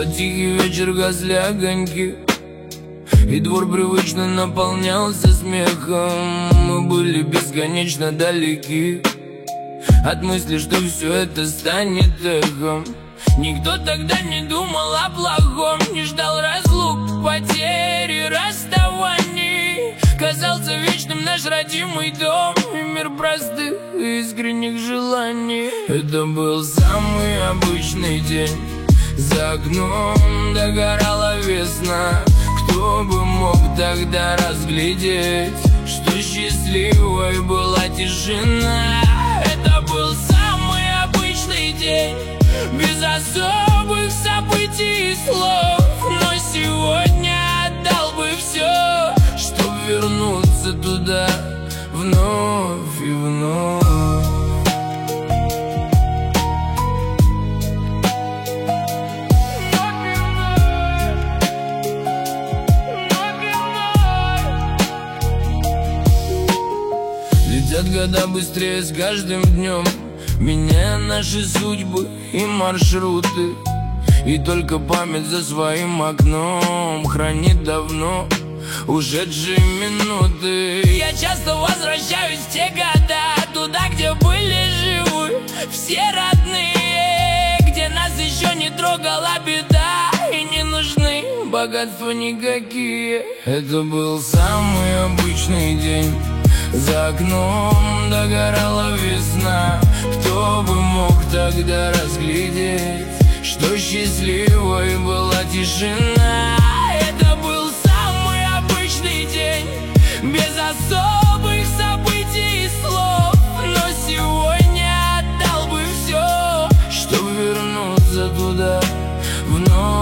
Под тихий вечер гасли огоньки, и двор привычно наполнялся смехом. Мы были бесконечно далеки от мысли, что все это станет эхом. Никто тогда не думал о плохом, не ждал разлук, потери, расставаний. Казался вечным наш родимый дом и мир простых и искренних желаний. Это был самый обычный день, за окном догорала весна. Кто бы мог тогда разглядеть, что счастливой была тишина. Это был самый обычный день, без особых событий и слов. Но сегодня отдал бы все, чтоб вернуться туда вновь и вновь. Летят года быстрее с каждым днем, меняя наши судьбы и маршруты. И только память за своим окном хранит давно ушедшие минуты. Я часто возвращаюсь в те года, туда, где были живы все родные, где нас еще не трогала беда и не нужны богатства никакие. Это был самый обычный день, за окном догорала весна. Кто бы мог тогда разглядеть, что счастливой была тишина. Это был самый обычный день, без особых событий и слов. Но сегодня отдал бы все, чтоб вернуться туда вновь.